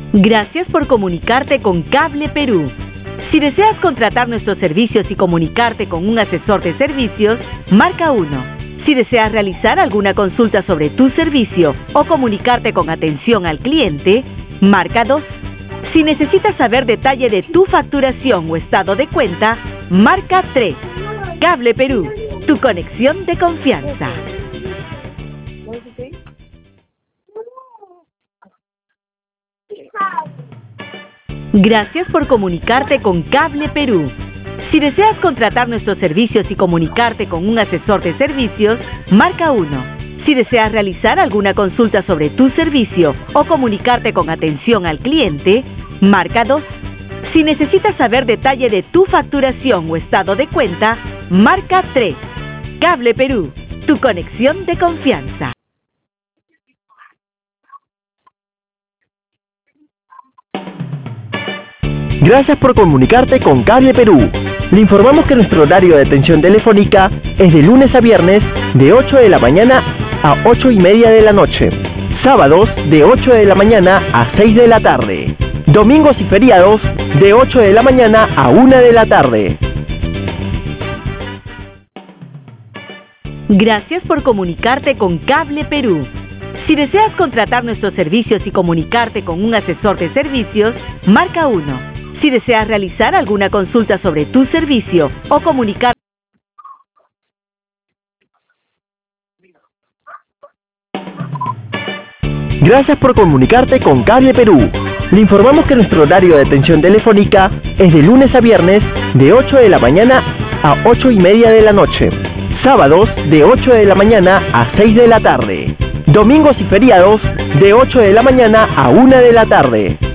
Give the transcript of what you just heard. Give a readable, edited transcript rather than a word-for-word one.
Gracias por comunicarte con Cable Perú. Si deseas contratar nuestros servicios y comunicarte con un asesor de servicios, marca 1. Si deseas realizar alguna consulta sobre tu servicio o comunicarte con atención al cliente, marca 2. Si necesitas saber detalle de tu facturación o estado de cuenta, marca 3. Cable Perú, tu conexión de confianza. Gracias por comunicarte con Cable Perú. Si deseas contratar nuestros servicios y comunicarte con un asesor de servicios, marca 1. Si deseas realizar alguna consulta sobre tu servicio o comunicarte con atención al cliente, marca 2. Si necesitas saber detalle de tu facturación o estado de cuenta, marca 3. Cable Perú, tu conexión de confianza. Gracias por comunicarte con Cable Perú. Le informamos que nuestro horario de atención telefónica es de lunes a viernes de 8 de la mañana a 8:30 de la noche. Sábados de 8 de la mañana a 6 de la tarde. Domingos y feriados de 8 de la mañana a 1 de la tarde. Gracias por comunicarte con Cable Perú. Si deseas contratar nuestros servicios y comunicarte con un asesor de servicios, marca 1. Si deseas realizar alguna consulta sobre tu servicio o comunicar. Gracias por comunicarte con Cable Perú. Le informamos que nuestro horario de atención telefónica es de lunes a viernes de 8 de la mañana a 8:30 de la noche. Sábados de 8 de la mañana a 6 de la tarde. Domingos y feriados de 8 de la mañana a 1 de la tarde.